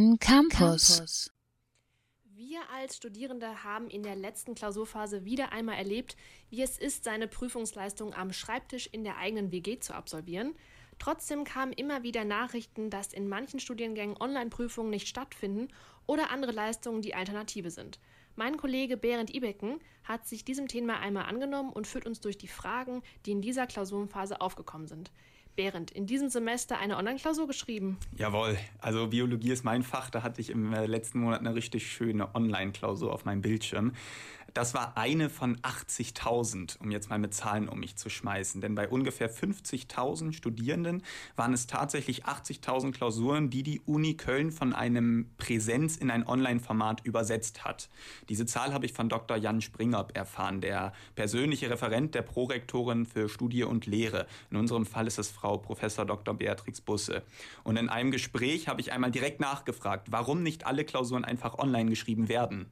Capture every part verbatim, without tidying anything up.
Köln Campus. Wir als Studierende haben in der letzten Klausurphase wieder einmal erlebt, wie es ist, seine Prüfungsleistung am Schreibtisch in der eigenen W G zu absolvieren. Trotzdem kamen immer wieder Nachrichten, dass in manchen Studiengängen Online-Prüfungen nicht stattfinden oder andere Leistungen die Alternative sind. Mein Kollege Berend Ibecken hat sich diesem Thema einmal angenommen und führt uns durch die Fragen, die in dieser Klausurenphase aufgekommen sind. Berend, in diesem Semester eine Online-Klausur geschrieben? Jawohl, also Biologie ist mein Fach, da hatte ich im letzten Monat eine richtig schöne Online-Klausur auf meinem Bildschirm. Das war eine von achtzigtausend, um jetzt mal mit Zahlen um mich zu schmeißen. Denn bei ungefähr fünfzigtausend Studierenden waren es tatsächlich achtzigtausend Klausuren, die die Uni Köln von einem Präsenz in ein Online-Format übersetzt hat. Diese Zahl habe ich von Doktor Jan Springop erfahren, der persönliche Referent der Prorektorin für Studie und Lehre. In unserem Fall ist es Frau Professor Doktor Beatrix Busse. Und in einem Gespräch habe ich einmal direkt nachgefragt, warum nicht alle Klausuren einfach online geschrieben werden.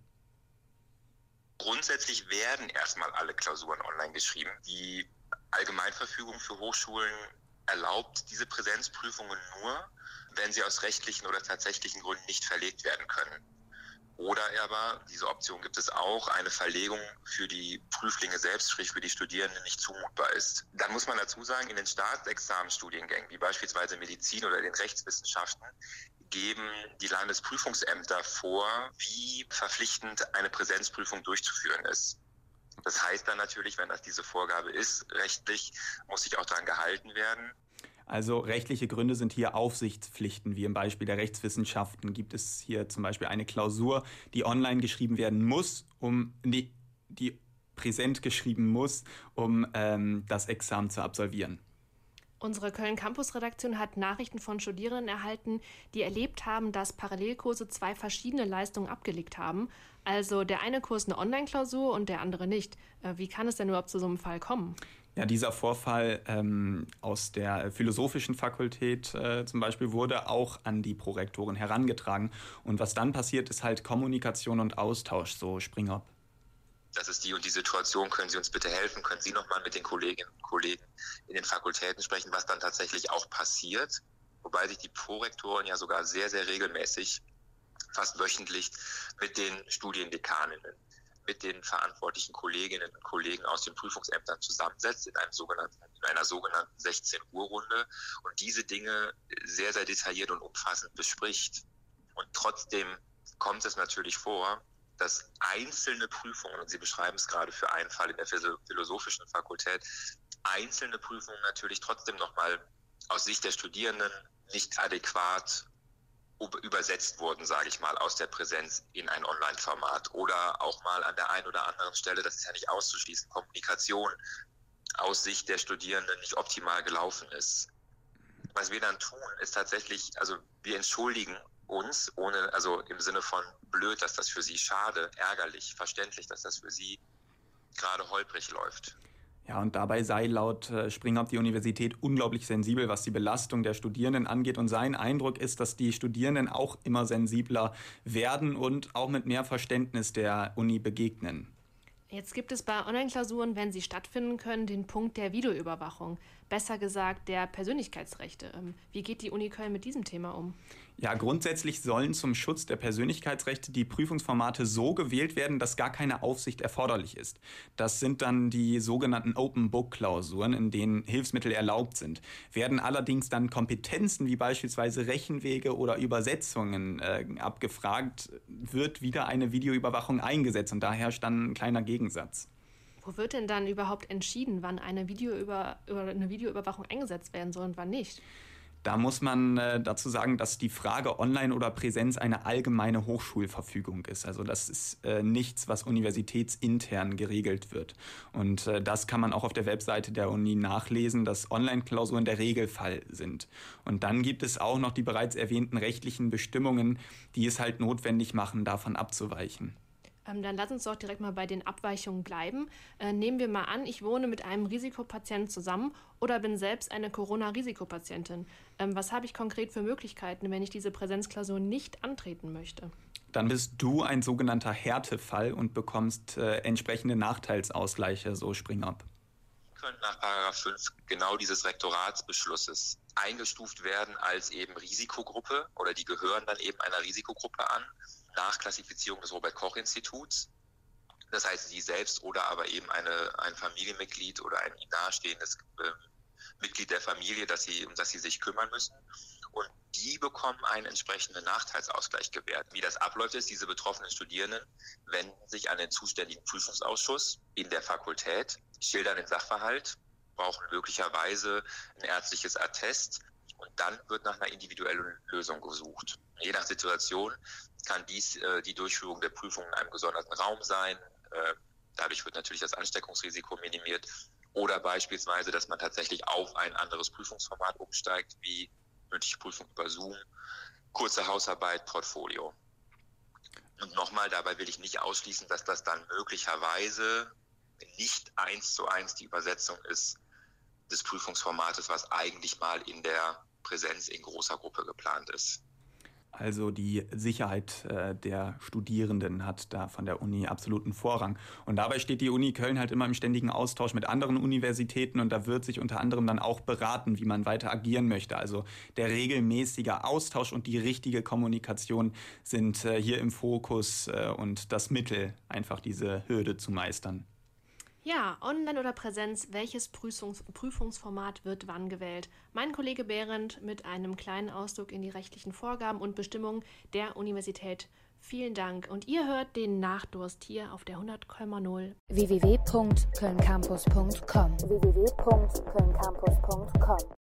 Grundsätzlich werden erstmal alle Klausuren online geschrieben. Die Allgemeinverfügung für Hochschulen erlaubt diese Präsenzprüfungen nur, wenn sie aus rechtlichen oder tatsächlichen Gründen nicht verlegt werden können. Oder aber, diese Option gibt es auch, eine Verlegung für die Prüflinge selbst, sprich für die Studierenden, nicht zumutbar ist. Dann muss man dazu sagen, in den Staatsexamenstudiengängen, wie beispielsweise Medizin oder den Rechtswissenschaften, geben die Landesprüfungsämter vor, wie verpflichtend eine Präsenzprüfung durchzuführen ist. Das heißt dann natürlich, wenn das diese Vorgabe ist, rechtlich muss sich auch daran gehalten werden. Also rechtliche Gründe sind hier Aufsichtspflichten, wie im Beispiel der Rechtswissenschaften gibt es hier zum Beispiel eine Klausur, die online geschrieben werden muss, um die, die präsent geschrieben muss, um ähm, das Examen zu absolvieren. Unsere Köln-Campus-Redaktion hat Nachrichten von Studierenden erhalten, die erlebt haben, dass Parallelkurse zwei verschiedene Leistungen abgelegt haben. Also der eine Kurs eine Online-Klausur und der andere nicht. Wie kann es denn überhaupt zu so einem Fall kommen? Ja, dieser Vorfall ähm, aus der Philosophischen Fakultät äh, zum Beispiel wurde auch an die Prorektorin herangetragen. Und was dann passiert, ist halt Kommunikation und Austausch, so Springop. Das ist die und die Situation, können Sie uns bitte helfen? Können Sie nochmal mit den Kolleginnen und Kollegen in den Fakultäten sprechen, was dann tatsächlich auch passiert? Wobei sich die Prorektoren ja sogar sehr, sehr regelmäßig, fast wöchentlich, mit den Studiendekaninnen, mit den verantwortlichen Kolleginnen und Kollegen aus den Prüfungsämtern zusammensetzt in einem sogenannten, in einer sogenannten sechzehn-Uhr-Runde und diese Dinge sehr, sehr detailliert und umfassend bespricht. Und trotzdem kommt es natürlich vor, dass einzelne Prüfungen, und Sie beschreiben es gerade für einen Fall in der Philosophischen Fakultät, einzelne Prüfungen natürlich trotzdem nochmal aus Sicht der Studierenden nicht adäquat übersetzt wurden, sage ich mal, aus der Präsenz in ein Online-Format. Oder auch mal an der einen oder anderen Stelle, das ist ja nicht auszuschließen, Kommunikation aus Sicht der Studierenden nicht optimal gelaufen ist. Was wir dann tun, ist tatsächlich, also wir entschuldigen uns, ohne, also im Sinne von blöd, dass das für Sie schade, ärgerlich, verständlich, dass das für Sie gerade holprig läuft. Ja, und dabei sei laut äh, Springop die Universität unglaublich sensibel, was die Belastung der Studierenden angeht. Und sein Eindruck ist, dass die Studierenden auch immer sensibler werden und auch mit mehr Verständnis der Uni begegnen. Jetzt gibt es bei Online-Klausuren, wenn sie stattfinden können, den Punkt der Videoüberwachung. Besser gesagt, der Persönlichkeitsrechte. Wie geht die Uni Köln mit diesem Thema um? Ja, grundsätzlich sollen zum Schutz der Persönlichkeitsrechte die Prüfungsformate so gewählt werden, dass gar keine Aufsicht erforderlich ist. Das sind dann die sogenannten Open-Book-Klausuren, in denen Hilfsmittel erlaubt sind. Werden allerdings dann Kompetenzen wie beispielsweise Rechenwege oder Übersetzungen äh, abgefragt, wird wieder eine Videoüberwachung eingesetzt und da herrscht dann ein kleiner Gegensatz. Wo wird denn dann überhaupt entschieden, wann eine, Videoüber- über eine Videoüberwachung eingesetzt werden soll und wann nicht? Da muss man äh, dazu sagen, dass die Frage Online oder Präsenz eine allgemeine Hochschulverfügung ist. Also das ist äh, nichts, was universitätsintern geregelt wird. Und äh, das kann man auch auf der Webseite der Uni nachlesen, dass Online-Klausuren der Regelfall sind. Und dann gibt es auch noch die bereits erwähnten rechtlichen Bestimmungen, die es halt notwendig machen, davon abzuweichen. Ähm, dann lass uns doch direkt mal bei den Abweichungen bleiben. Äh, nehmen wir mal an, ich wohne mit einem Risikopatienten zusammen oder bin selbst eine Corona-Risikopatientin. Ähm, was habe ich konkret für Möglichkeiten, wenn ich diese Präsenzklausur nicht antreten möchte? Dann bist du ein sogenannter Härtefall und bekommst äh, entsprechende Nachteilsausgleiche, so Springop. können nach Paragraph fünf genau dieses Rektoratsbeschlusses eingestuft werden als eben Risikogruppe oder die gehören dann eben einer Risikogruppe an, nach Klassifizierung des Robert-Koch-Instituts. Das heißt, sie selbst oder aber eben eine, ein Familienmitglied oder ein ihnen nahestehendes äh, Mitglied der Familie, dass sie, um das sie sich kümmern müssen. Und die bekommen einen entsprechenden Nachteilsausgleich gewährt. Wie das abläuft ist, diese betroffenen Studierenden wenden sich an den zuständigen Prüfungsausschuss in der Fakultät, schildern den Sachverhalt, brauchen möglicherweise ein ärztliches Attest und dann wird nach einer individuellen Lösung gesucht. Je nach Situation kann dies äh, die Durchführung der Prüfung in einem gesonderten Raum sein. Äh, dadurch wird natürlich das Ansteckungsrisiko minimiert. Oder beispielsweise, dass man tatsächlich auf ein anderes Prüfungsformat umsteigt, wie mündliche Prüfung über Zoom, kurze Hausarbeit, Portfolio. Und nochmal, dabei will ich nicht ausschließen, dass das dann möglicherweise nicht eins zu eins die Übersetzung ist des Prüfungsformates, was eigentlich mal in der Präsenz in großer Gruppe geplant ist. Also die Sicherheit äh, der Studierenden hat da von der Uni absoluten Vorrang. Und dabei steht die Uni Köln halt immer im ständigen Austausch mit anderen Universitäten und da wird sich unter anderem dann auch beraten, wie man weiter agieren möchte. Also der regelmäßige Austausch und die richtige Kommunikation sind äh, hier im Fokus äh, und das Mittel, einfach diese Hürde zu meistern. Ja, Online oder Präsenz, welches Prüfungs- Prüfungsformat wird wann gewählt? Mein Kollege Behrendt mit einem kleinen Ausdruck in die rechtlichen Vorgaben und Bestimmungen der Universität. Vielen Dank. Und ihr hört den Nachdurst hier auf der hundert Komma null. w w w punkt köln campus punkt com w w w punkt köln campus punkt com